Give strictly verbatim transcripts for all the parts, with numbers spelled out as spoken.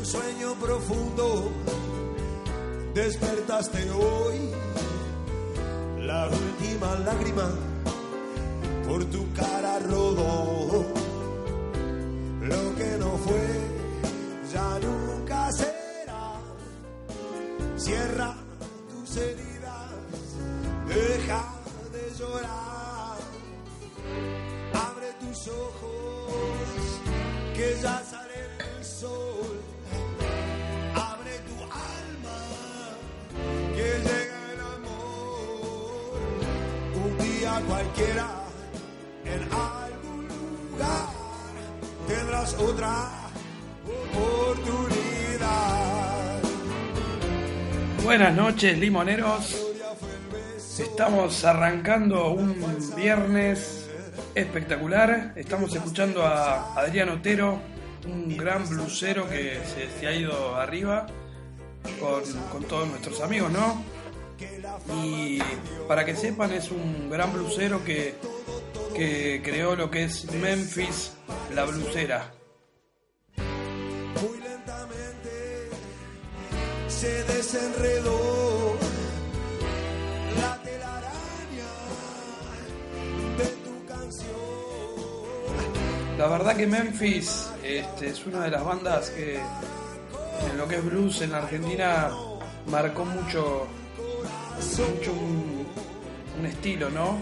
sueño profundo despertaste hoy. La última lágrima por tu cara rodó. Lo que no fue ya nunca será. Cierra tus heridas, deja de llorar. Abre tus ojos, que ya sale el sol. Abre tu alma, que llega el amor. Un día cualquiera, en algún lugar, tendrás otra oportunidad. Buenas noches, limoneros. Estamos arrancando un viernes espectacular. Estamos escuchando a Adrián Otero, un gran blusero que se, se ha ido arriba con, con todos nuestros amigos, ¿no? Y para que sepan, es un gran blusero que, que creó lo que es Memphis, la blusera. Muy lentamente se desenredó la telaraña de tu canción. La verdad que Memphis este, es una de las bandas que en lo que es blues en Argentina marcó mucho, mucho un, un estilo, ¿no?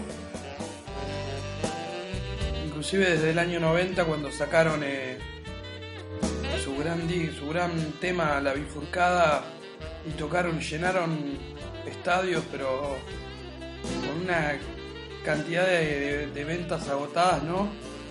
Inclusive desde el año noventa, cuando sacaron eh, su gran su gran tema La Bifurcada, y tocaron, llenaron estadios, pero con una cantidad de, de, de ventas agotadas, ¿no?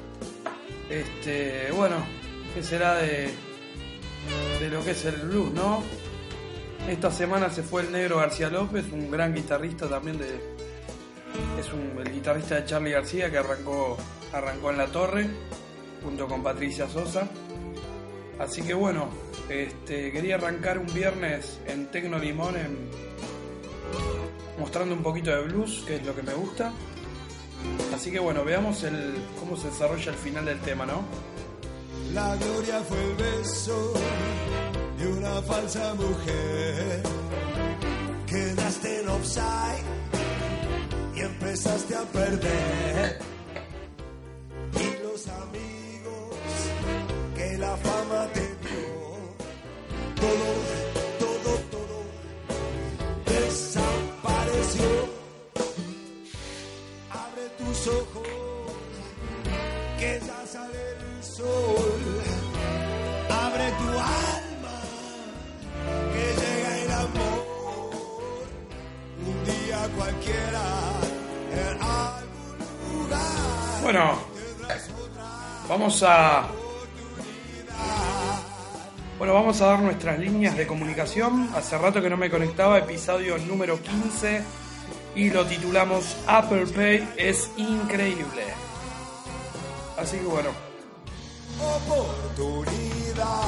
Este, bueno, ¿qué será de, de lo que es el blues, no? Esta semana se fue el Negro García López, un gran guitarrista también de, es un, el guitarrista de Charly García, que arrancó arrancó en La Torre junto con Patricia Sosa. Así que bueno, este, quería arrancar un viernes en Tecno Limón en, mostrando un poquito de blues, que es lo que me gusta. Así que bueno, veamos el, cómo se desarrolla el final del tema, ¿no? La gloria fue el beso de una falsa mujer. Quedaste en offside y empezaste a perder. Y los amigos que la fama te dio, todo, todo, todo desapareció. Abre tus ojos, que ya sale el sol. Abre tu alma, que llega el amor. Un día cualquiera, en algún lugar. Bueno, vamos a Bueno, vamos a dar nuestras líneas de comunicación. Hace rato que no me conectaba, episodio número quince, y lo titulamos Apple Pay es increíble. Así que bueno. Oportunidad.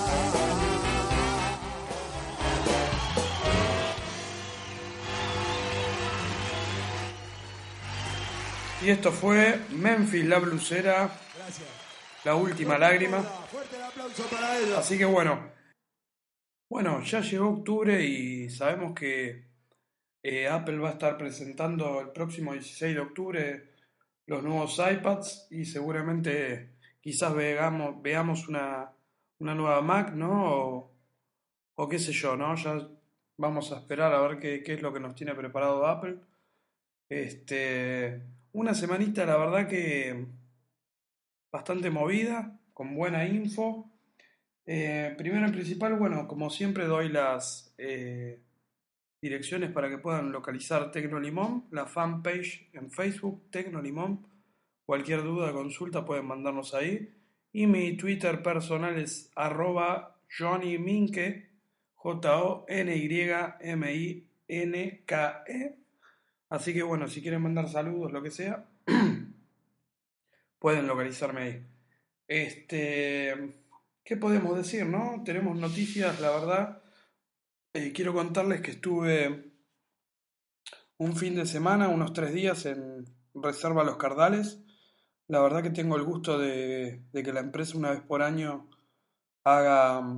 Y esto fue Memphis, la blusera. Gracias. La última lágrima. Fuerte el aplauso para ella. Así que bueno. Bueno, ya llegó octubre y sabemos que eh, Apple va a estar presentando el próximo dieciséis de octubre los nuevos iPads, y seguramente quizás veamos, veamos una, una nueva Mac, ¿no? O, o qué sé yo, ¿no? Ya vamos a esperar a ver qué, qué es lo que nos tiene preparado Apple. Este, una semanita, la verdad que bastante movida, con buena info. Eh, primero en principal, bueno, como siempre doy las eh, direcciones para que puedan localizar Tecno Limón, la fanpage en Facebook, Tecno Limón. Cualquier duda o consulta pueden mandarnos ahí. Y mi Twitter personal es arroba Johnny Minke, J O N Y M I N K E. Así que bueno, si quieren mandar saludos, lo que sea, pueden localizarme ahí. Este, ¿qué podemos decir, no? Tenemos noticias, la verdad. Eh, quiero contarles que estuve un fin de semana, unos tres días en Reserva Los Cardales. La verdad que tengo el gusto de, de que la empresa una vez por año haga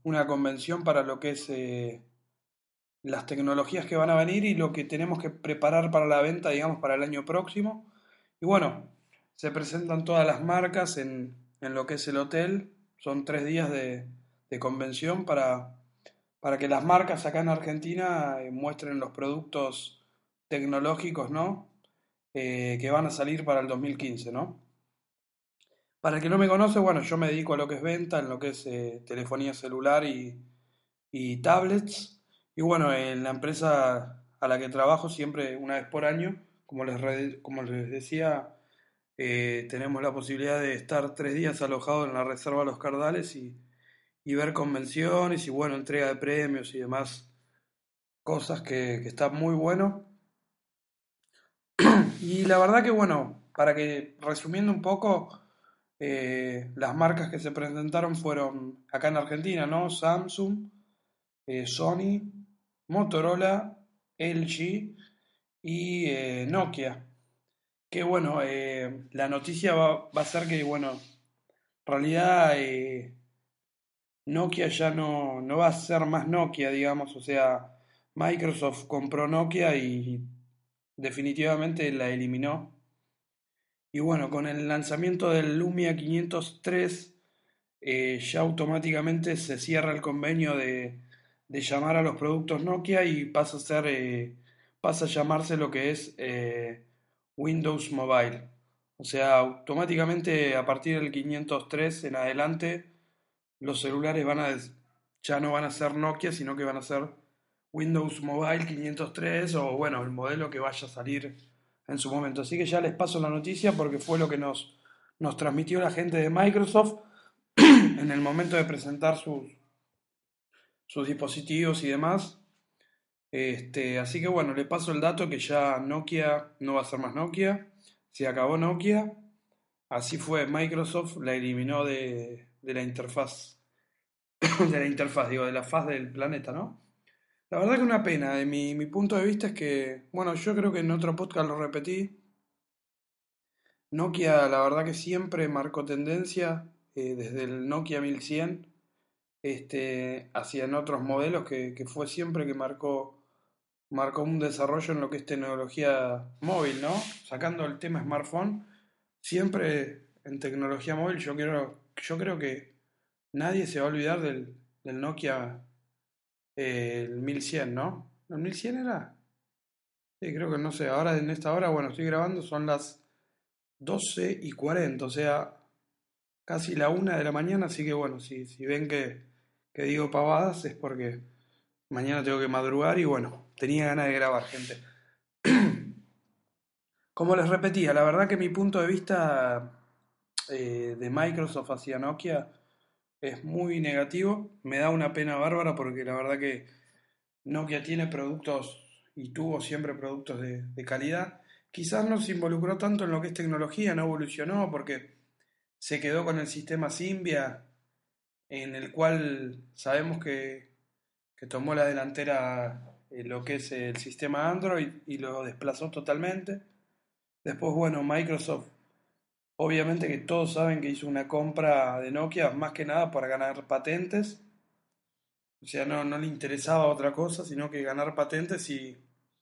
una convención para lo que es eh, las tecnologías que van a venir y lo que tenemos que preparar para la venta, digamos, para el año próximo. Y bueno, se presentan todas las marcas en, en lo que es el hotel. Son tres días de, de convención para, para que las marcas acá en Argentina eh, muestren los productos tecnológicos, ¿no? Eh, que van a salir para el dos mil quince, ¿no? Para el que no me conoce, bueno, yo me dedico a lo que es venta, en lo que es eh, telefonía celular y, y tablets. Y bueno, en la empresa a la que trabajo siempre una vez por año, como les, re- como les decía, eh, tenemos la posibilidad de estar tres días alojados en la Reserva Los Cardales y, y ver convenciones y bueno, entrega de premios y demás cosas que, que está muy bueno. Y la verdad que bueno, para que resumiendo un poco, eh, las marcas que se presentaron fueron acá en Argentina, ¿no? Samsung, eh, Sony, Motorola, L G y eh, Nokia. Que bueno, eh, la noticia va, va a ser que, bueno, en realidad eh, Nokia ya no, no va a ser más Nokia, digamos, o sea, Microsoft compró Nokia y definitivamente la eliminó. Y bueno, con el lanzamiento del Lumia quinientos tres eh, ya automáticamente se cierra el convenio de, de llamar a los productos Nokia y pasa a ser, eh, pasa a llamarse lo que es eh, Windows Mobile. O sea, automáticamente a partir del quinientos tres en adelante los celulares van a des- ya no van a ser Nokia, sino que van a ser Windows Mobile quinientos tres o bueno, el modelo que vaya a salir en su momento. Así que ya les paso la noticia porque fue lo que nos, nos transmitió la gente de Microsoft en el momento de presentar sus, sus dispositivos y demás. Este, así que bueno, le paso el dato que ya Nokia no va a ser más Nokia, se acabó Nokia, así fue, Microsoft la eliminó de, de la interfaz, de la interfaz, digo, de la faz del planeta, ¿no? La verdad que una pena, de mi, mi punto de vista es que, bueno, yo creo que en otro podcast lo repetí, Nokia la verdad que siempre marcó tendencia, eh, desde el Nokia mil cien este, hacia en otros modelos que, que fue siempre que marcó, marcó un desarrollo en lo que es tecnología móvil, ¿no? Sacando el tema smartphone, siempre en tecnología móvil yo creo, yo creo que nadie se va a olvidar del, del Nokia eh, el mil cien, ¿no? ¿El mil cien era? Sí, creo que no sé, ahora en esta hora, bueno, estoy grabando, son las doce y cuarenta, o sea, casi la una de la mañana, así que bueno, si, si ven que, que digo pavadas es porque mañana tengo que madrugar y bueno, tenía ganas de grabar, gente. Como les repetía, la verdad que mi punto de vista eh, de Microsoft hacia Nokia es muy negativo. Me da una pena bárbara porque la verdad que Nokia tiene productos y tuvo siempre productos de, de calidad. Quizás no se involucró tanto en lo que es tecnología, no evolucionó porque se quedó con el sistema Symbian, en el cual sabemos que, que tomó la delantera en lo que es el sistema Android y lo desplazó totalmente. Después, bueno, Microsoft, obviamente que todos saben que hizo una compra de Nokia más que nada para ganar patentes. O sea, no, no le interesaba otra cosa, sino que ganar patentes y,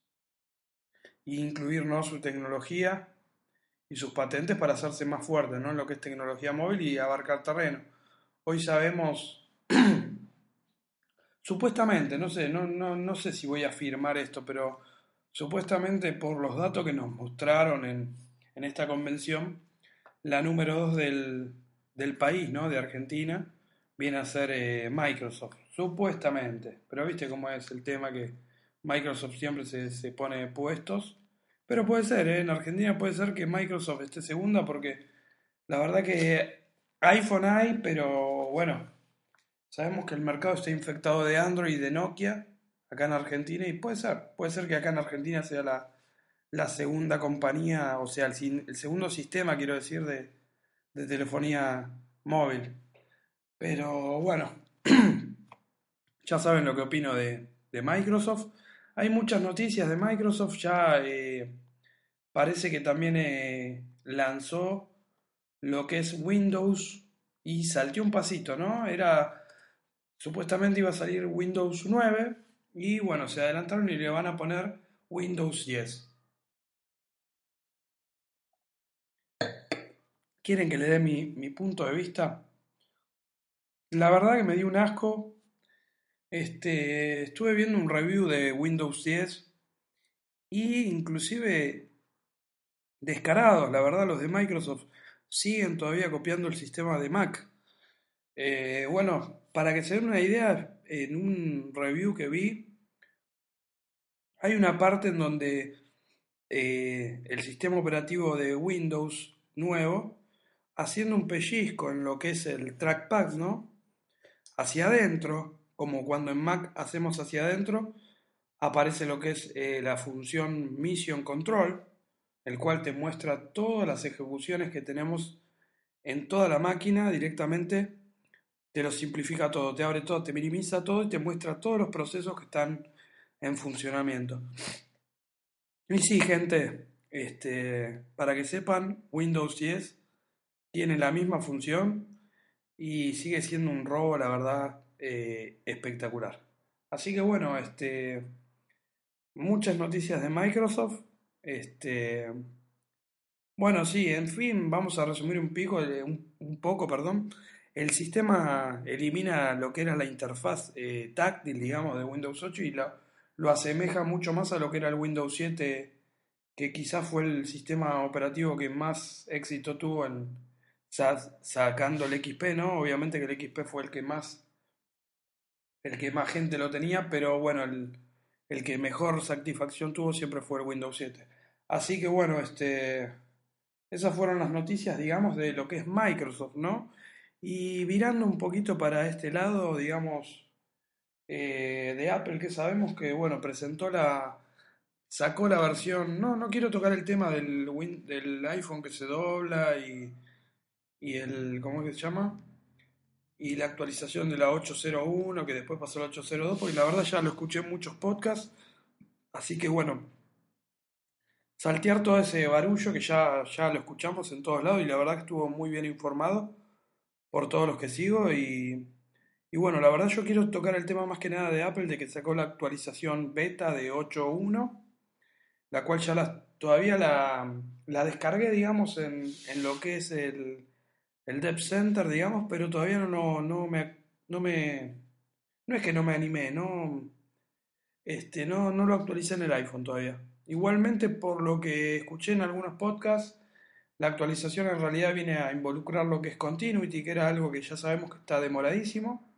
y incluir, ¿no?, su tecnología y sus patentes para hacerse más fuerte, ¿no?, en lo que es tecnología móvil y abarcar terreno. Hoy sabemos, supuestamente, no sé, no, no, no sé si voy a afirmar esto, pero supuestamente por los datos que nos mostraron en, en esta convención, la número dos del, del país, ¿no? De Argentina, viene a ser eh, Microsoft, supuestamente. Pero viste cómo es el tema que Microsoft siempre se, se pone puestos. Pero puede ser, ¿eh? En Argentina puede ser que Microsoft esté segunda porque la verdad que iPhone hay, pero bueno, sabemos que el mercado está infectado de Android y de Nokia acá en Argentina y puede ser, puede ser que acá en Argentina sea la, la segunda compañía, o sea, el, sin- el segundo sistema, quiero decir, de, de telefonía móvil. Pero bueno, ya saben lo que opino de, de Microsoft. Hay muchas noticias de Microsoft, ya eh, parece que también eh, lanzó lo que es Windows y salteó un pasito, ¿no? Era Supuestamente iba a salir Windows nueve y bueno, se adelantaron y le van a poner Windows diez. ¿Quieren que le dé mi, mi punto de vista? La verdad que me dio un asco. Este, estuve viendo un review de Windows diez y inclusive descarados, la verdad, los de Microsoft siguen todavía copiando el sistema de Mac. Eh, bueno, para que se den una idea, en un review que vi, hay una parte en donde eh, el sistema operativo de Windows nuevo, haciendo un pellizco en lo que es el trackpad, ¿no? Hacia adentro, como cuando en Mac hacemos hacia adentro, aparece lo que es eh, la función Mission Control, el cual te muestra todas las ejecuciones que tenemos en toda la máquina directamente, te lo simplifica todo, te abre todo, te minimiza todo y te muestra todos los procesos que están en funcionamiento. Y sí, gente, este, para que sepan, Windows diez tiene la misma función y sigue siendo un robo, la verdad, eh, espectacular. Así que bueno, este, muchas noticias de Microsoft. Este, bueno, sí, en fin, vamos a resumir un, pico, eh, un, un poco, perdón. El sistema elimina lo que era la interfaz eh, táctil, digamos, de Windows ocho y la- lo asemeja mucho más a lo que era el Windows siete, que quizás fue el sistema operativo que más éxito tuvo en sa- sacando el X P, ¿no? Obviamente que el X P fue el que más, el que más gente lo tenía, pero bueno, el, el que mejor satisfacción tuvo siempre fue el Windows siete. Así que bueno, este, esas fueron las noticias, digamos, de lo que es Microsoft, ¿no? Y virando un poquito para este lado, digamos, eh, de Apple, que sabemos que, bueno, presentó la, sacó la versión, no, no quiero tocar el tema del, Win- del iPhone que se dobla y, y el, ¿cómo es que se llama? Y la actualización de la ocho cero uno, que después pasó a la ocho cero dos, porque la verdad ya lo escuché en muchos podcasts, así que bueno, saltear todo ese barullo que ya, ya lo escuchamos en todos lados y la verdad que estuvo muy bien informado por todos los que sigo y, y bueno, la verdad yo quiero tocar el tema más que nada de Apple, de que sacó la actualización beta de ocho punto uno, la cual ya la, todavía la, la descargué, digamos, en, en lo que es el, el Dev Center, digamos, pero todavía no, no, no me, no me, no es que no me animé, no, este, no, no lo actualicé en el iPhone todavía. Igualmente, por lo que escuché en algunos podcasts, la actualización en realidad viene a involucrar lo que es Continuity, que era algo que ya sabemos que está demoradísimo.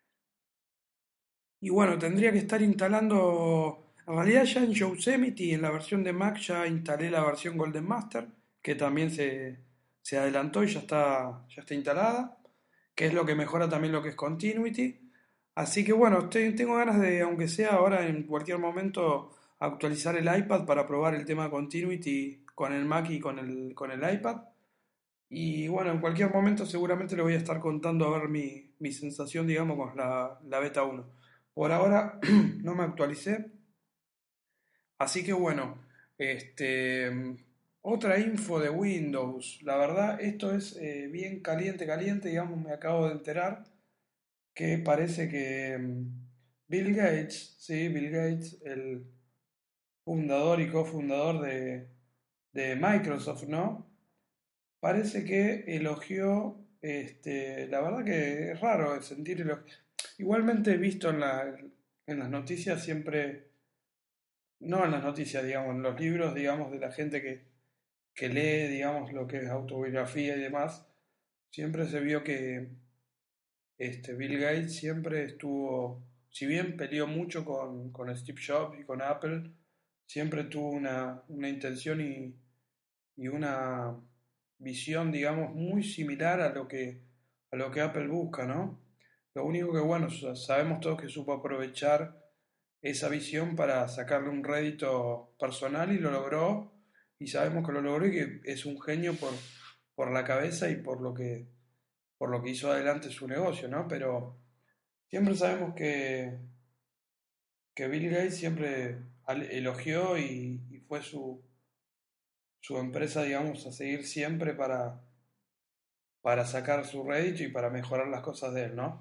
Y bueno, tendría que estar instalando, en realidad ya en Yosemite, en la versión de Mac ya instalé la versión Golden Master, que también se, se adelantó y ya está, ya está instalada, que es lo que mejora también lo que es Continuity. Así que bueno, te- tengo ganas de, aunque sea ahora en cualquier momento, actualizar el iPad para probar el tema Continuity con el Mac y con el, con el iPad. Y bueno, en cualquier momento seguramente le voy a estar contando a ver mi, mi sensación, digamos, con la, la beta uno. Por ahora no me actualicé, así que bueno, este, otra info de Windows. La verdad, esto es eh, bien caliente, caliente, digamos, me acabo de enterar que parece que mm, Bill Gates, sí, Bill Gates, el fundador y cofundador de, de Microsoft, ¿no? Parece que elogió, este, la verdad que es raro sentir elogio. Igualmente he visto en la, en las noticias siempre, no en las noticias, digamos, en los libros, digamos, de la gente que, que lee, digamos, lo que es autobiografía y demás, siempre se vio que este, Bill Gates siempre estuvo, si bien peleó mucho con, con Steve Jobs y con Apple, siempre tuvo una, una intención y, y una visión, digamos, muy similar a lo que, a lo que Apple busca, ¿no? Lo único que, bueno, sa- sabemos todos que supo aprovechar esa visión para sacarle un rédito personal y lo logró, y sabemos que lo logró y que es un genio por, por la cabeza y por lo que, por lo que hizo adelante su negocio, ¿no? Pero siempre sabemos que, que Bill Gates siempre al- elogió y, y fue su, su empresa, digamos, a seguir siempre para, para sacar su rédito y para mejorar las cosas de él, ¿no?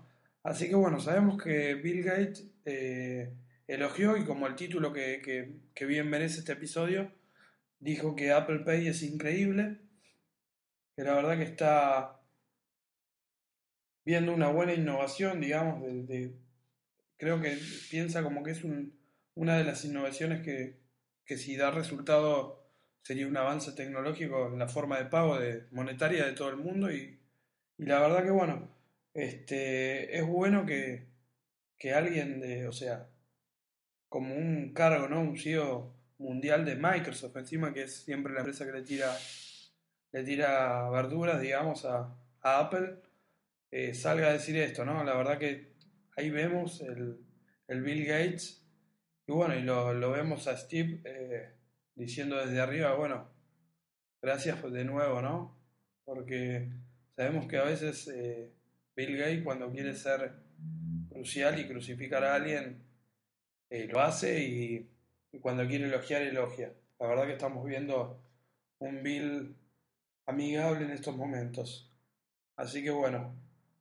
Así que bueno, sabemos que Bill Gates eh, elogió y como el título que, que, que bien merece este episodio, dijo que Apple Pay es increíble, que la verdad que está viendo una buena innovación, digamos, de, de- creo que piensa como que es un- una de las innovaciones que, que si da resultado sería un avance tecnológico en la forma de pago de, monetaria de todo el mundo y, y la verdad que bueno, este, es bueno que, que alguien de, o sea, como un cargo, ¿no? Un C E O mundial de Microsoft, encima que es siempre la empresa que le tira, le tira verduras, digamos, a, a Apple, eh, salga a decir esto, ¿no? La verdad que ahí vemos el, el Bill Gates y bueno, y lo, lo vemos a Steve eh, diciendo desde arriba, bueno, gracias de nuevo, ¿no? Porque sabemos que a veces eh, Bill Gates cuando quiere ser crucial y crucificar a alguien, eh, lo hace y, y cuando quiere elogiar, elogia. La verdad que estamos viendo un Bill amigable en estos momentos. Así que bueno,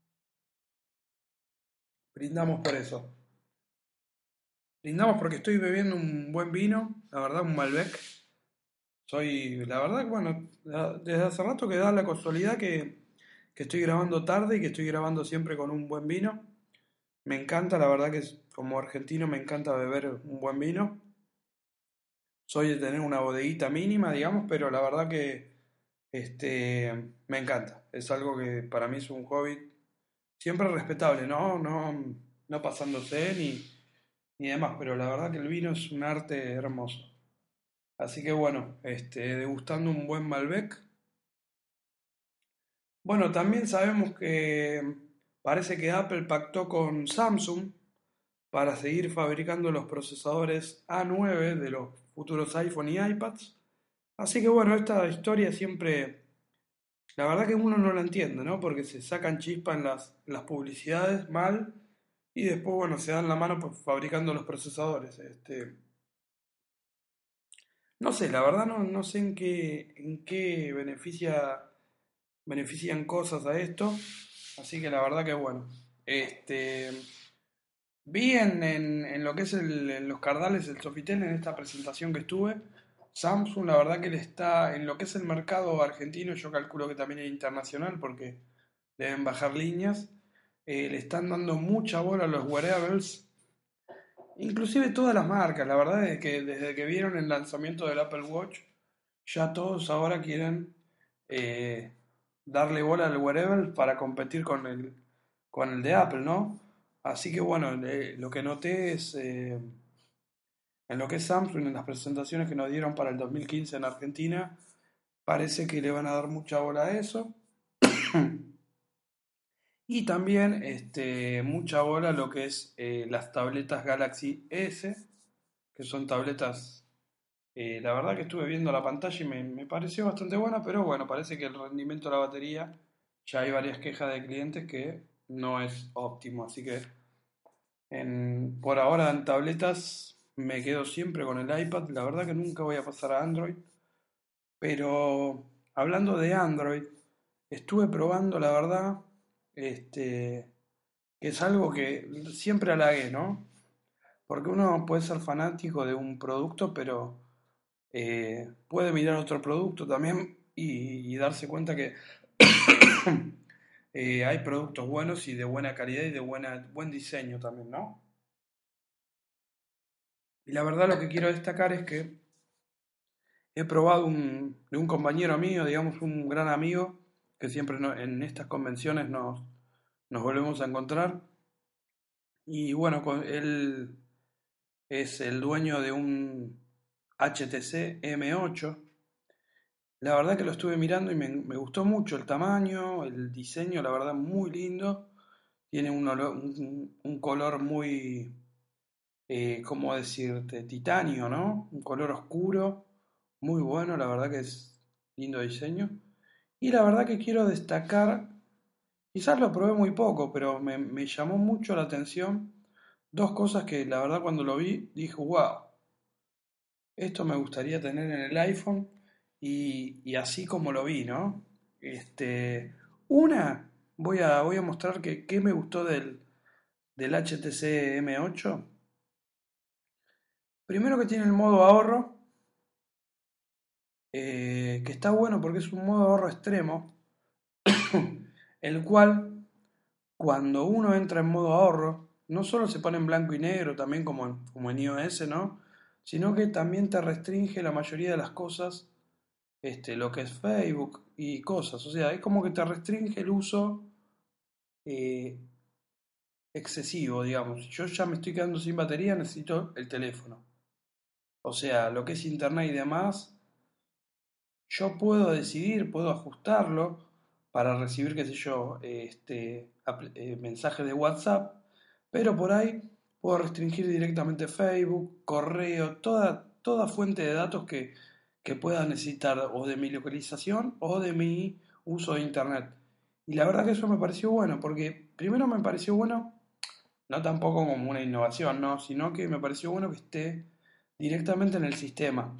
brindamos por eso. Brindamos porque estoy bebiendo un buen vino, la verdad, un Malbec. Soy, la verdad, que bueno, desde hace rato que da la casualidad que, que estoy grabando tarde y que estoy grabando siempre con un buen vino. Me encanta, la verdad que es- como argentino me encanta beber un buen vino. Soy de tener una bodeguita mínima, digamos, pero la verdad que este, me encanta. Es algo que para mí es un hobby siempre respetable, ¿no? No, no pasándose ni, ni demás, pero la verdad que el vino es un arte hermoso. Así que bueno, este, degustando un buen Malbec. Bueno, también sabemos que parece que Apple pactó con Samsung para seguir fabricando los procesadores A nueve de los futuros iPhone y iPads. Así que bueno, esta historia siempre, la verdad que uno no la entiende, ¿no? Porque se sacan chispas en las, en las publicidades mal y después, bueno, se dan la mano pues, fabricando los procesadores. Este, no sé, la verdad no, no sé en qué, en qué beneficia, benefician cosas a esto. Así que la verdad que bueno. Este, vi en, en- en lo que es el- en los Cardales el Sofitel en esta presentación que estuve. Samsung, la verdad que le está en lo que es el mercado argentino, yo calculo que también es internacional porque deben bajar líneas. Eh, le están dando mucha bola a los wearables, inclusive todas las marcas. La verdad es que desde que vieron el lanzamiento del Apple Watch, ya todos ahora quieren eh, darle bola al wearable para competir con el, con el de Apple, ¿no? Así que bueno, eh, lo que noté es eh, en lo que es Samsung, en las presentaciones que nos dieron para el dos mil quince en Argentina, parece que le van a dar mucha bola a eso. Y también este, mucha bola a lo que es eh, las tabletas Galaxy S, que son tabletas, eh, la verdad que estuve viendo la pantalla y me, me pareció bastante buena, pero bueno, parece que el rendimiento de la batería, ya hay varias quejas de clientes que no es óptimo, así que en- por ahora en tabletas me quedo siempre con el iPad, la verdad que nunca voy a pasar a Android, pero hablando de Android, estuve probando, la verdad, este, que es algo que siempre halagué, ¿no? Porque uno puede ser fanático de un producto, pero eh, puede mirar otro producto también y, y darse cuenta que eh, hay productos buenos y de buena calidad y de buena, buen diseño también, ¿no? Y la verdad lo que quiero destacar es que he probado un, de un compañero mío, digamos un gran amigo, que siempre no- en estas convenciones nos, nos volvemos a encontrar. Y bueno, con, él es el dueño de un H T C M ocho. La verdad que lo estuve mirando y me, me gustó mucho el tamaño, el diseño, la verdad muy lindo. Tiene un, olo- un- un color muy, eh, ¿cómo decirte? Titanio, ¿no? Un color oscuro, muy bueno, la verdad que es lindo diseño. Y la verdad que quiero destacar, quizás lo probé muy poco, pero me, me llamó mucho la atención dos cosas que la verdad cuando lo vi dije, wow, esto me gustaría tener en el iPhone y, y así como lo vi, ¿no? Este, una, voy a, voy a mostrar que, qué me gustó del, del H T C M ocho. Primero que tiene el modo ahorro, eh, que está bueno porque es un modo ahorro extremo, el cual cuando uno entra en modo ahorro, no solo se pone en blanco y negro, también como en, como en iOS, ¿no? Sino que también te restringe la mayoría de las cosas, este, lo que es Facebook y cosas. O sea, es como que te restringe el uso eh, excesivo, digamos. Yo ya me estoy quedando sin batería, necesito el teléfono. O sea, lo que es internet y demás, yo puedo decidir, puedo ajustarlo para recibir, qué sé yo, este, apl- eh, mensajes de WhatsApp, pero por ahí puedo restringir directamente Facebook, correo, toda, toda fuente de datos que, que pueda necesitar o de mi localización o de mi uso de Internet. Y la verdad que eso me pareció bueno, porque primero me pareció bueno, no tampoco como una innovación, ¿no? Sino que me pareció bueno que esté directamente en el sistema.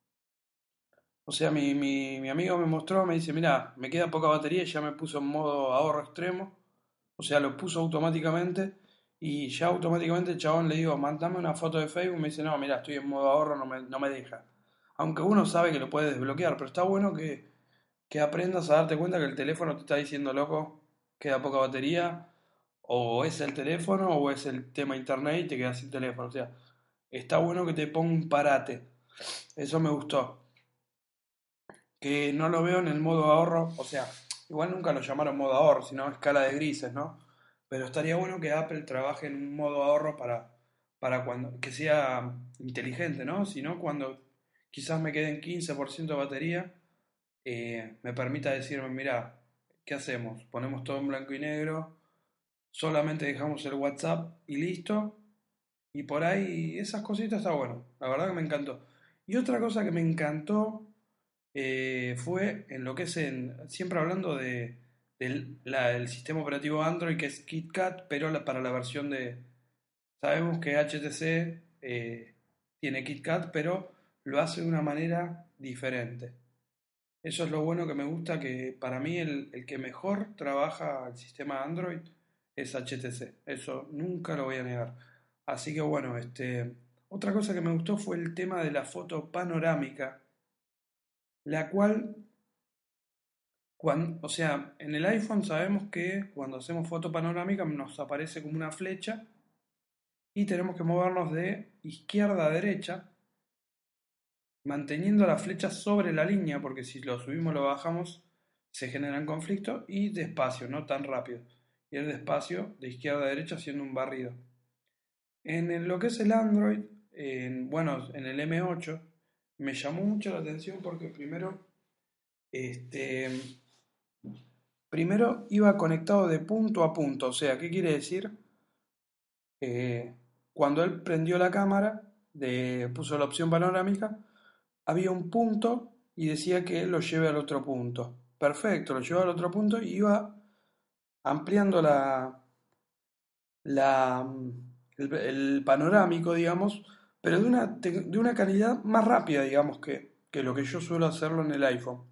O sea, mi, mi, mi amigo me mostró, me dice, mira, me queda poca batería y ya me puso en modo ahorro extremo. O sea, lo puso automáticamente y ya automáticamente el chabón le digo, mandame una foto de Facebook. Me dice, no, mira, estoy en modo ahorro, no me, no me deja. Aunque uno sabe que lo puede desbloquear, pero está bueno que, que aprendas a darte cuenta que el teléfono te está diciendo, loco, queda poca batería, o es el teléfono o es el tema internet y te quedas sin teléfono. O sea, está bueno que te ponga un parate. Eso me gustó, que no lo veo en el modo ahorro, o sea, igual nunca lo llamaron modo ahorro, sino escala de grises, ¿no? Pero estaría bueno que Apple trabaje en un modo ahorro para, para cuando, que sea inteligente, ¿no? Si no, cuando quizás me queden quince por ciento de batería, eh, me permita decirme, mira, ¿qué hacemos? Ponemos todo en blanco y negro, solamente dejamos el WhatsApp y listo. Y por ahí esas cositas está bueno, la verdad que me encantó. Y otra cosa que me encantó eh, fue en lo que es en, siempre hablando de, del la- del sistema operativo Android, que es KitKat, pero la- para la versión de, sabemos que H T C eh, tiene KitKat, pero lo hace de una manera diferente. Eso es lo bueno que me gusta, que para mí el, el que mejor trabaja el sistema Android es H T C. Eso nunca lo voy a negar. Así que bueno, este, otra cosa que me gustó fue el tema de la foto panorámica, la cual Cuan- o sea, en el iPhone sabemos que cuando hacemos foto panorámica nos aparece como una flecha y tenemos que movernos de izquierda a derecha, manteniendo la flecha sobre la línea, porque si lo subimos o lo bajamos se generan conflictos, y despacio, no tan rápido. Ir despacio de izquierda a derecha haciendo un barrido. En el- lo que es el Android, en- bueno, en el M ocho, me llamó mucho la atención porque primero, este, primero iba conectado de punto a punto. O sea, ¿qué quiere decir? Eh, Cuando él prendió la cámara, de, puso la opción panorámica, había un punto y decía que lo lleve al otro punto. Perfecto, lo llevó al otro punto y iba ampliando la, la, el, el panorámico, digamos, pero de una, te- de una calidad más rápida, digamos, que, que lo que yo suelo hacerlo en el iPhone.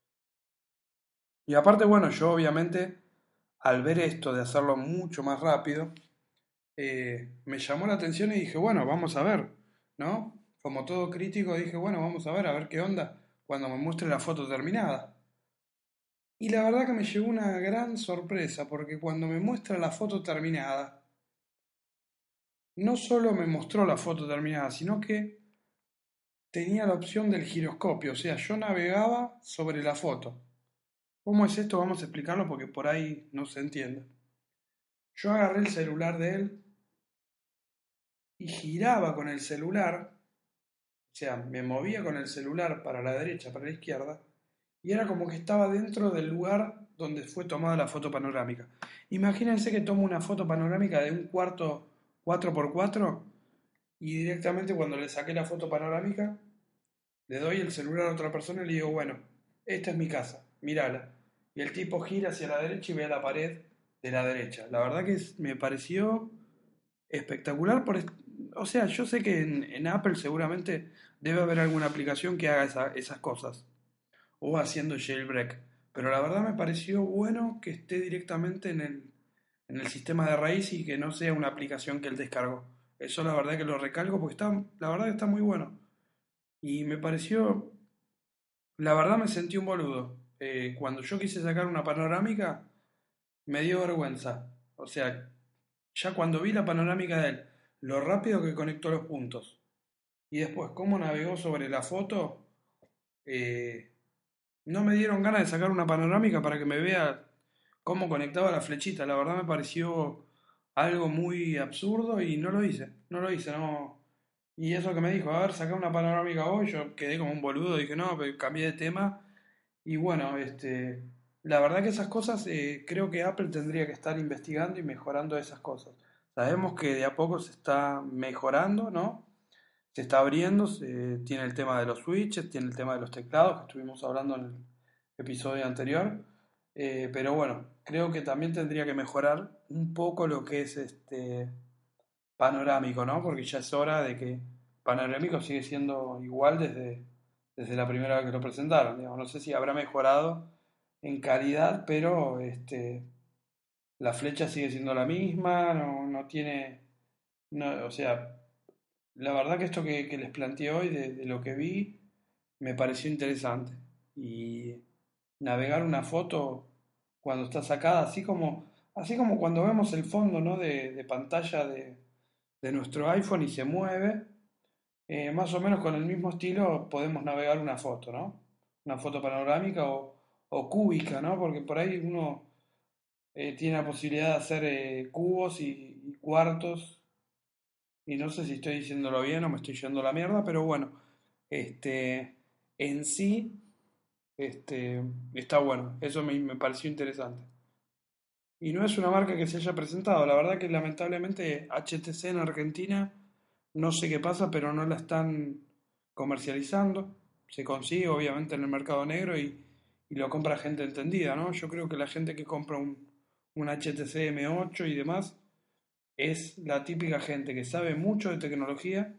Y aparte, bueno, yo obviamente, al ver esto de hacerlo mucho más rápido, eh, me llamó la atención y dije, bueno, vamos a ver, ¿no? Como todo crítico dije, bueno, vamos a ver, a ver qué onda cuando me muestre la foto terminada. Y la verdad que me llegó una gran sorpresa, porque cuando me muestra la foto terminada, no solo me mostró la foto terminada, sino que tenía la opción del giroscopio, o sea, yo navegaba sobre la foto. ¿Cómo es esto? Vamos a explicarlo porque por ahí no se entiende. Yo agarré el celular de él y giraba con el celular. O sea, me movía con el celular para la derecha, para la izquierda, y era como que estaba dentro del lugar donde fue tomada la foto panorámica. Imagínense que tomo una foto panorámica de un cuarto cuatro por cuatro y directamente cuando le saqué la foto panorámica, le doy el celular a otra persona y le digo, bueno, esta es mi casa, mírala. Y el tipo gira hacia la derecha y ve a la pared de la derecha. La verdad que es- me pareció espectacular. Por, est- o sea, yo sé que en, en Apple seguramente debe haber alguna aplicación que haga esa- esas cosas. O haciendo jailbreak. Pero la verdad me pareció bueno que esté directamente en el, en el sistema de raíz y que no sea una aplicación que él descargó. Eso la verdad que lo recalco porque está, la verdad que está muy bueno. Y me pareció, la verdad me sentí un boludo. Eh, cuando yo quise sacar una panorámica, me dio vergüenza. O sea, ya cuando vi la panorámica de él, lo rápido que conectó los puntos y después cómo navegó sobre la foto, eh, no me dieron ganas de sacar una panorámica para que me vea cómo conectaba la flechita. La verdad me pareció algo muy absurdo y no lo hice. No lo hice, no. Y eso que me dijo, a ver, saca una panorámica hoy, yo quedé como un boludo, dije, no, pero cambié de tema. Y bueno, este, la verdad que esas cosas eh, creo que Apple tendría que estar investigando y mejorando esas cosas. Sabemos que de a poco se está mejorando, ¿no? Se está abriendo, se- tiene el tema de los switches, tiene el tema de los teclados que estuvimos hablando en el episodio anterior. Eh, pero bueno, creo que también tendría que mejorar un poco lo que es este panorámico, ¿no? Porque ya es hora de que panorámico sigue siendo igual desde, desde la primera vez que lo presentaron. Digamos. No sé si habrá mejorado en calidad, pero este, la flecha sigue siendo la misma, no, no tiene, no, o sea, la verdad que esto que, que les planteé hoy, de, de lo que vi, me pareció interesante. Y navegar una foto cuando está sacada, así como, así como cuando vemos el fondo, ¿no? de, de pantalla de, de nuestro iPhone y se mueve, eh, más o menos con el mismo estilo podemos navegar una foto, ¿no? Una foto panorámica o, o cúbica, ¿no? Porque por ahí uno eh, tiene la posibilidad de hacer eh, cubos y, y cuartos, y no sé si estoy diciéndolo bien o me estoy yendo a la mierda, pero bueno, este, en sí, este, está bueno, eso me, me pareció interesante. Y no es una marca que se haya presentado. La verdad que lamentablemente H T C en Argentina, no sé qué pasa, pero no la están comercializando. Se consigue obviamente en el mercado negro y, y lo compra gente entendida, ¿no? Yo creo que la gente que compra un, un H T C M ocho y demás es la típica gente que sabe mucho de tecnología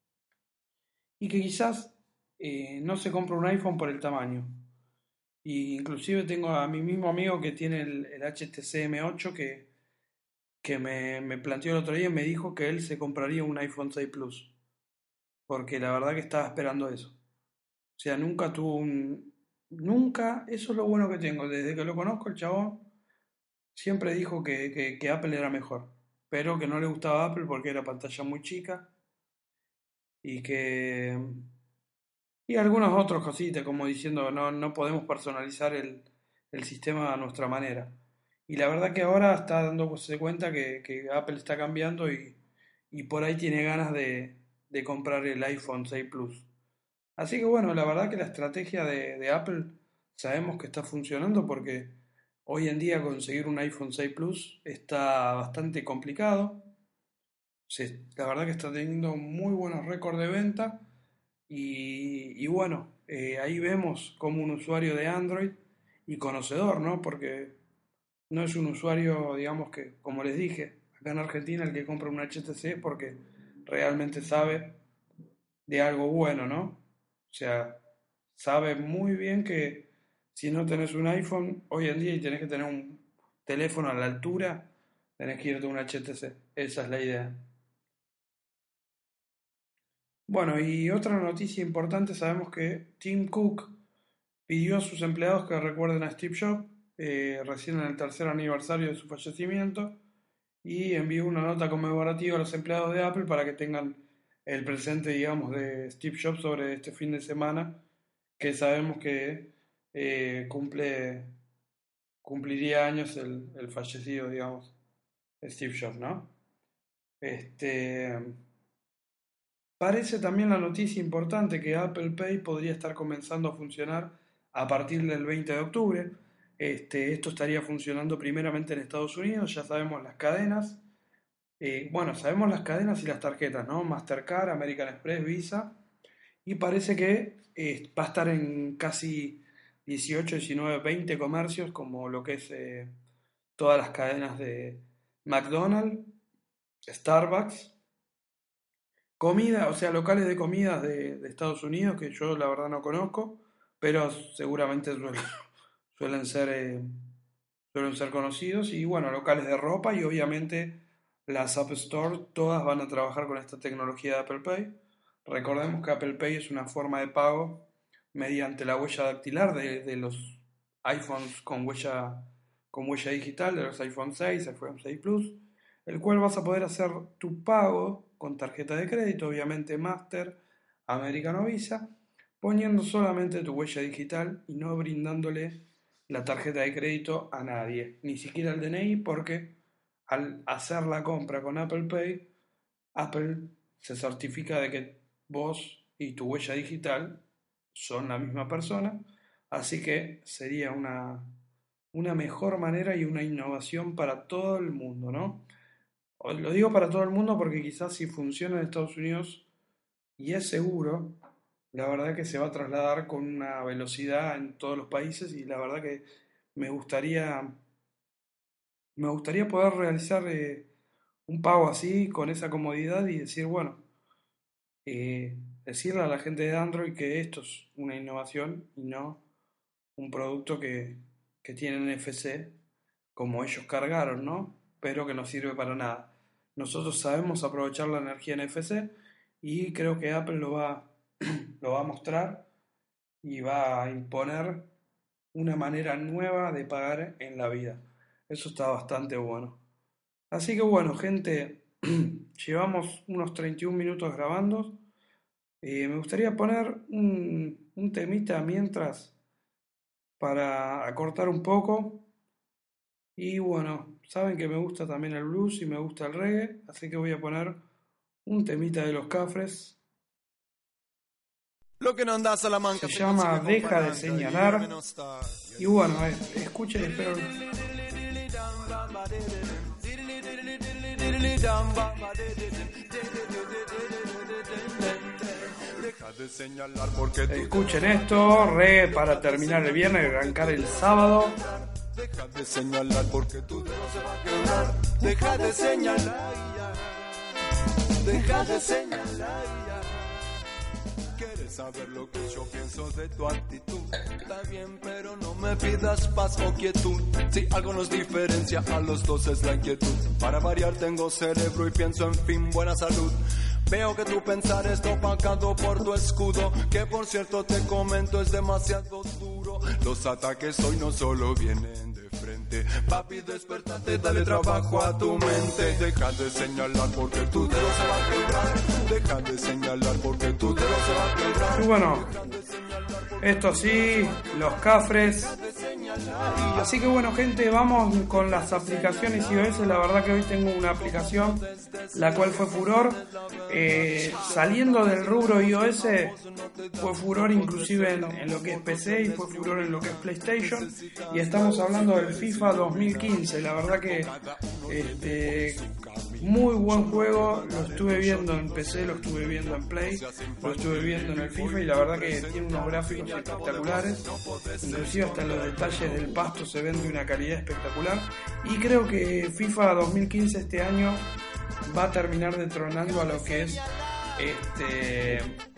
y que quizás eh, no se compra un iPhone por el tamaño. Y inclusive tengo a mi mismo amigo que tiene el, el H T C M ocho que que me, me planteó el otro día y me dijo que él se compraría un iPhone seis Plus, porque la verdad que estaba esperando eso. O sea, nunca tuvo un... Nunca, eso es lo bueno que tengo, desde que lo conozco el chabón siempre dijo que, que, que Apple era mejor, pero que no le gustaba Apple porque era pantalla muy chica y que... Y algunos otros cositas, como diciendo no, no podemos personalizar el, el sistema a nuestra manera. Y la verdad que ahora está dándose cuenta que, que Apple está cambiando y, y por ahí tiene ganas de, de comprar el iPhone seis Plus. Así que bueno, la verdad que la estrategia de, de Apple sabemos que está funcionando porque hoy en día conseguir un iPhone seis Plus está bastante complicado. Se- la verdad que está teniendo muy buenos récords de venta y, y bueno, eh, ahí vemos como un usuario de Android y conocedor, ¿no? Porque no es un usuario, digamos que, como les dije, acá en Argentina el que compra un H T C es porque realmente sabe de algo bueno, ¿no? O sea, sabe muy bien que si no tenés un iPhone hoy en día y tenés que tener un teléfono a la altura, tenés que irte a un H T C. Esa es la idea. Bueno, y otra noticia importante, sabemos que Tim Cook pidió a sus empleados que recuerden a Steve Jobs, eh, recién en el tercer aniversario de su fallecimiento, y envió una nota conmemorativa a los empleados de Apple para que tengan el presente, digamos, de Steve Jobs sobre este fin de semana, que sabemos que eh, cumple, cumpliría años el, el fallecido, digamos, Steve Jobs, ¿no? Este, Parece también la noticia importante que Apple Pay podría estar comenzando a funcionar a partir del veinte de octubre. Este, esto estaría funcionando primeramente en Estados Unidos, ya sabemos las cadenas. Eh, bueno, sabemos las cadenas y las tarjetas, ¿no? Mastercard, American Express, Visa. Y parece que eh, va a estar en casi dieciocho, diecinueve, veinte comercios, como lo que es eh, todas las cadenas de McDonald's, Starbucks. Comida, o sea, locales de comidas de, de Estados Unidos que yo la verdad no conozco, pero seguramente suelen, suelen ser eh, suelen ser conocidos, y bueno, locales de ropa y obviamente las App Store, todas van a trabajar con esta tecnología de Apple Pay. Recordemos que Apple Pay es una forma de pago mediante la huella dactilar de, de los iPhones con huella, con huella digital, de los iPhone seis, iPhone seis Plus, el cual vas a poder hacer tu pago con tarjeta de crédito, obviamente Master, American o Visa, poniendo solamente tu huella digital y no brindándole la tarjeta de crédito a nadie, ni siquiera el D N I, porque al hacer la compra con Apple Pay, Apple se certifica de que vos y tu huella digital son la misma persona, así que sería una, una mejor manera y una innovación para todo el mundo, ¿no? Lo digo para todo el mundo porque quizás si funciona en Estados Unidos y es seguro, la verdad que se va a trasladar con una velocidad en todos los países, y la verdad que me gustaría, me gustaría poder realizar eh, un pago así, con esa comodidad, y decir, bueno, eh, decirle a la gente de Android que esto es una innovación y no un producto que, que tiene N F C, como ellos cargaron, ¿no? Pero que no sirve para nada. Nosotros sabemos aprovechar la energía N F C y creo que Apple lo va, lo va a mostrar y va a imponer una manera nueva de pagar en la vida. Eso está bastante bueno. Así que bueno, gente, llevamos unos treinta y un minutos grabando. Eh, me gustaría poner un, un temita mientras para acortar un poco. Y bueno, saben que me gusta también el blues y me gusta el reggae, así que voy a poner un temita de Los Cafres. Lo que no anda a Salamanca Se se llama consigue con Deja de palanca y ya señalar. menos está. Y bueno, eh, escuchen, espero. Deja de señalar porque tú Escuchen esto, reggae para terminar el viernes y arrancar el sábado. deja de señalar porque tu dedo se va a quebrar. Deja de señalar ya. Deja de señalar ya. Quieres saber lo que yo pienso de tu actitud. Está bien, pero no me pidas paz o quietud. Si algo nos diferencia a los dos es la inquietud. Para variar tengo cerebro y pienso en fin buena salud. Veo que tu pensar está opacado por tu escudo, que por cierto te comento es demasiado duro. Los ataques hoy no solo vienen de frente. Papi, despertate, dale trabajo a tu mente. Deja de señalar porque tu dedo se va a quebrar. Deja de señalar porque tu dedo se va a quebrar. Y bueno, esto sí, Los Cafres. Así que bueno, gente, vamos con las aplicaciones iOS. La verdad que hoy tengo una aplicación la cual fue furor. Eh, saliendo del rubro iOS, fue furor inclusive en, en lo que es P C y fue furor en lo que es PlayStation. Y estamos hablando del FIFA dos mil quince. La verdad que este, muy buen juego. Lo estuve viendo en P C, lo estuve viendo en Play, lo estuve viendo en el FIFA, y la verdad que tiene unos gráficos espectaculares. Inclusive hasta los detalles del pasto se ven de una calidad espectacular. Y creo que FIFA dos mil quince este año va a terminar detronando a lo que es este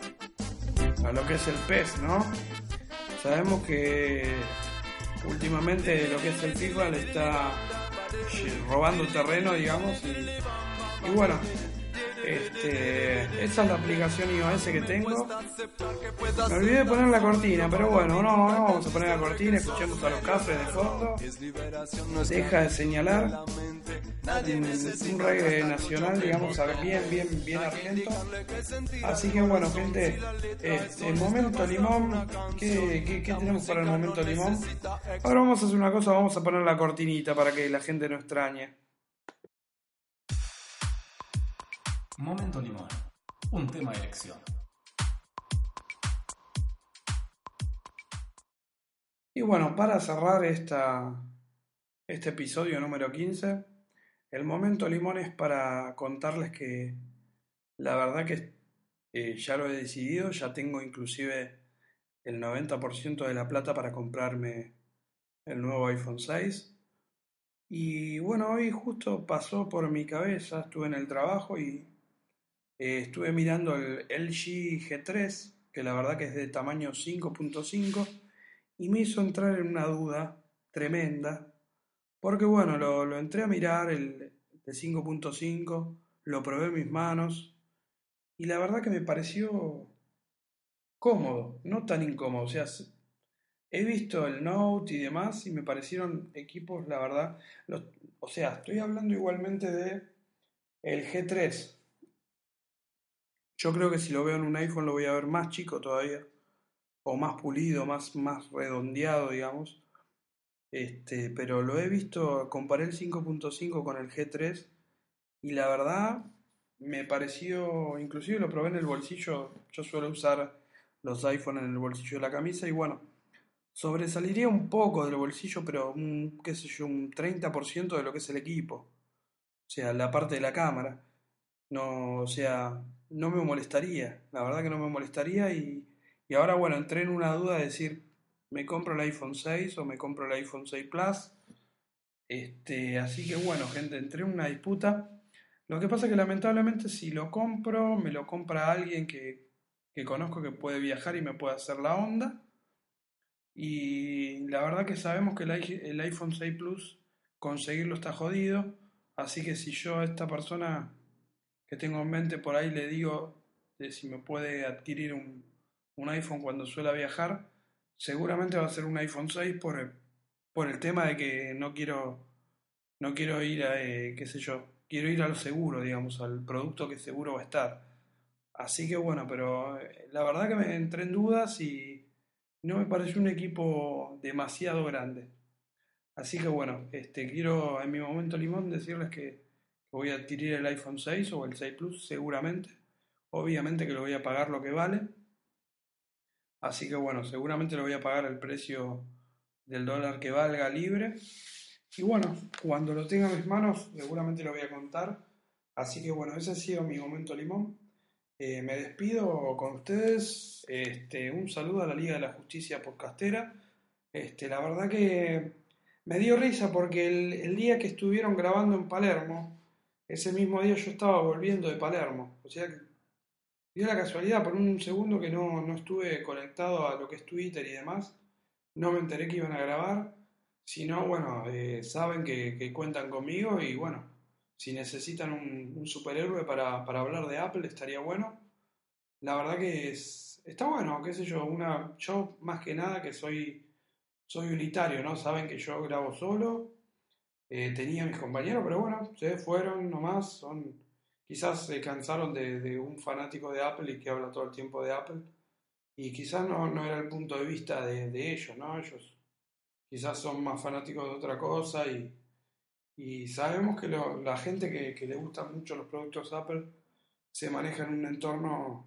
a lo que es el P E S, ¿no? Sabemos que últimamente lo que es el FIFA le está robando terreno, digamos, y, y bueno, este, esa es la aplicación iOS que tengo. Me olvidé de poner la cortina, pero bueno, no, no vamos a poner la cortina. Escuchemos a Los Cafres de fondo. Deja de señalar. Un, un reggae nacional, digamos, bien, bien, bien argento. Así que bueno, gente, este, momento limón. ¿Qué, qué, qué tenemos para el momento limón? Ahora vamos a hacer una cosa, vamos a poner la cortinita para que la gente no extrañe. Momento limón, un tema de elección. Y bueno, para cerrar esta, este episodio número quince, el momento limón es para contarles que la verdad que eh, ya lo he decidido, ya tengo inclusive el noventa por ciento de la plata para comprarme el nuevo iPhone seis. Y bueno, hoy justo pasó por mi cabeza, estuve en el trabajo y eh, estuve mirando el L G G tres, que la verdad que es de tamaño cinco punto cinco, y me hizo entrar en una duda tremenda, Porque bueno, lo, lo entré a mirar, el de cinco punto cinco, lo probé en mis manos y la verdad que me pareció cómodo, no tan incómodo. O sea, s- he visto el Note y demás y me parecieron equipos, la verdad, los- o sea, estoy hablando igualmente de el G tres. Yo creo que si lo veo en un iPhone lo voy a ver más chico todavía, o más pulido, más, más redondeado, digamos. Este, pero lo he visto, comparé el cinco punto cinco con el G tres y la verdad me pareció, inclusive lo probé en el bolsillo, yo suelo usar los iPhone en el bolsillo de la camisa y bueno, sobresaliría un poco del bolsillo, pero un, qué sé yo, un treinta por ciento de lo que es el equipo, o sea, la parte de la cámara. No, o sea, no me molestaría, la verdad que no me molestaría y, y ahora bueno, entré en una duda de decir, ¿me compro el iPhone seis o me compro el iPhone seis Plus? Este, así que bueno, gente, entré en una disputa. Lo que pasa es que lamentablemente si lo compro, me lo compra alguien que, que conozco que puede viajar y me puede hacer la onda. Y la verdad que sabemos que el, i- el iPhone seis Plus conseguirlo está jodido. Así que si yo a esta persona que tengo en mente por ahí le digo de si me puede adquirir un, un iPhone cuando suela viajar, seguramente va a ser un iPhone seis por el, por el tema de que no quiero, no quiero ir a, eh, qué sé yo, quiero ir a lo seguro, digamos, al producto que seguro va a estar. Así que bueno, pero eh, la verdad que me entré en dudas y no me pareció un equipo demasiado grande. Así que bueno, este, quiero en mi momento limón decirles que voy a adquirir el iPhone seis o el seis Plus seguramente. Obviamente que lo voy a pagar lo que vale. Así que bueno, seguramente lo voy a pagar el precio del dólar que valga libre. Y bueno, cuando lo tenga en mis manos seguramente lo voy a contar. Así que bueno, ese ha sido mi momento limón. Eh, me despido con ustedes. Este, un saludo a la Liga de la Justicia Podcastera. Este, la verdad que me dio risa porque el, el día que estuvieron grabando en Palermo, ese mismo día yo estaba volviendo de Palermo. O sea que dio la casualidad por un segundo que no, no estuve conectado a lo que es Twitter y demás. No me enteré que iban a grabar. Si no, bueno, eh, saben que, que cuentan conmigo y bueno, si necesitan un, un superhéroe para, para hablar de Apple estaría bueno. La verdad que es, está bueno, qué sé yo, una, yo más que nada que soy, soy unitario, ¿no? Saben que yo grabo solo, eh, tenía mis compañeros, pero bueno, se fueron nomás, son, quizás se cansaron de, de un fanático de Apple y que habla todo el tiempo de Apple, y quizás no, no era el punto de vista de, de ellos, ¿no? Ellos quizás son más fanáticos de otra cosa y, y sabemos que lo- la gente que, que le gustan mucho los productos Apple se maneja en un entorno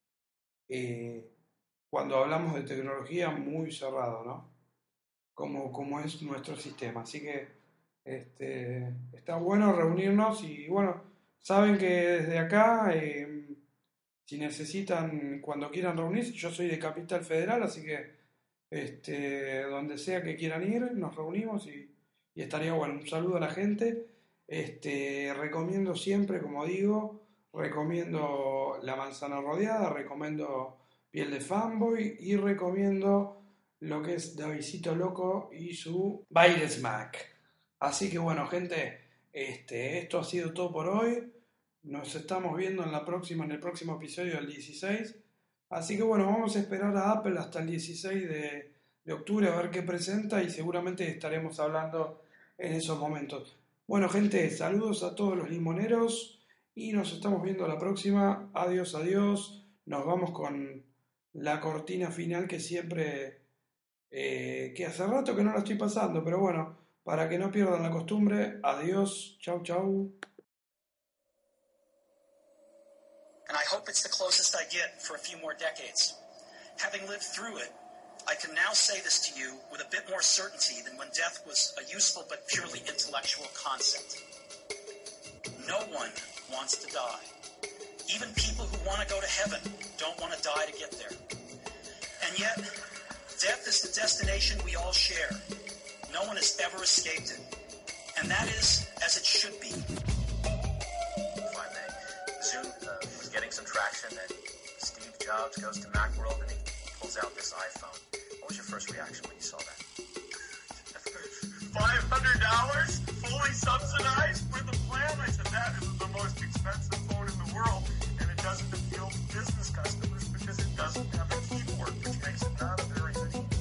eh, cuando hablamos de tecnología muy cerrado, ¿no? Como, como es nuestro sistema. Así que este, está bueno reunirnos y bueno, saben que desde acá, eh, si necesitan, cuando quieran reunirse, yo soy de Capital Federal, así que este, donde sea que quieran ir, nos reunimos y, y estaría bueno. Un saludo a la gente. Este, recomiendo siempre, como digo, recomiendo La Manzana Rodeada, recomiendo Piel de Fanboy y recomiendo lo que es Davidcito Loco y su Baile Smack. Así que bueno, gente, este, esto ha sido todo por hoy. Nos estamos viendo en la próxima, en el próximo episodio del dieciséis. Así que bueno, vamos a esperar a Apple hasta el dieciséis de, de octubre a ver qué presenta y seguramente estaremos hablando en esos momentos. Bueno, gente, saludos a todos los limoneros y nos estamos viendo la próxima. Adiós, adiós. Nos vamos con la cortina final que siempre, eh, que hace rato que no la estoy pasando, pero bueno, para que no pierdan la costumbre, adiós, chau, chau. And I hope it's the closest I get for a few more decades. Having lived through it, I can now say this to you with a bit more certainty than when death was a useful but purely intellectual concept. No one wants to die. Even people who want to go to heaven don't want to die to get there. And yet, death is the destination we all share. No one has ever escaped it. And that is as it should be. If I may, Zoom uh, was getting some traction, and Steve Jobs goes to Macworld and he pulls out this iPhone. What was your first reaction when you saw that? five hundred dollars, fully subsidized with a plan. I said, that is the most expensive phone in the world, and it doesn't appeal to business customers because it doesn't have a keyboard, which makes it not a very good email.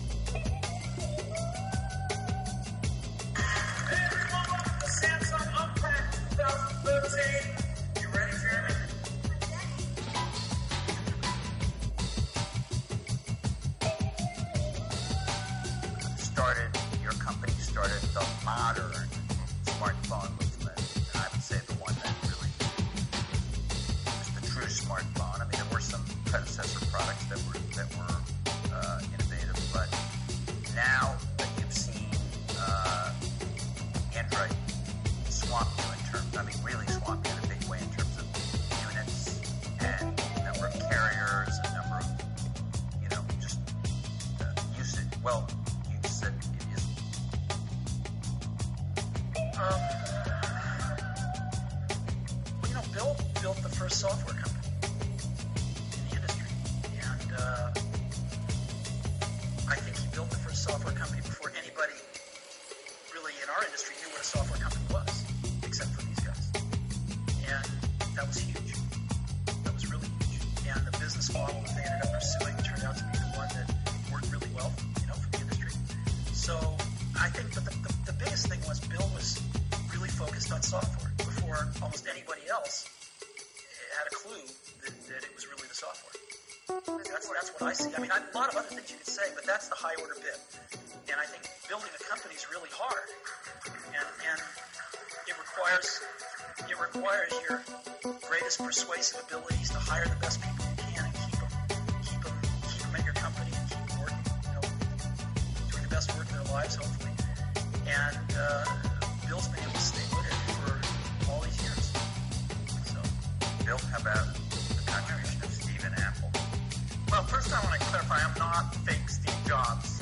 Hey everyone, welcome to Samsung Unpacked twenty thirteen. You ready, Jeremy? Started, your company started the modern smartphone movement, and I would say the one that really is the true smartphone. I mean, there were some predecessor products that were that were uh, innovative, but now that you've seen uh, Android swamp you in terms, I mean, really swamp you in a big way in terms of units and number of carriers and number of, you know, just uh, usage. Well, you said it is. Um, you know, Bill built the first software company in the industry, and uh, I think he built the first software company before anybody really in our industry knew what a software company was, except for these guys. And that was huge. That was really huge. And the business model that they ended up pursuing turned out to be the one that worked really well, you know, for the industry. So I think that the, the, the biggest thing was Bill was really focused on software before almost anybody else had a clue that, that it was really the software. That's, that's what I see. I mean, I, a lot of other things you could say, but that's the high order bit. And I think building a company is really hard. And, and it requires it requires your greatest persuasive abilities to hire the best people you can and keep them, keep them, keep them at your company and keep them working, you know, doing the best work in their lives, hopefully. And uh, Bill's been able to stay with it for all these years. So, Bill, how about the contribution of Steve and Apple? Well, first I want to clarify, I'm not fake Steve Jobs.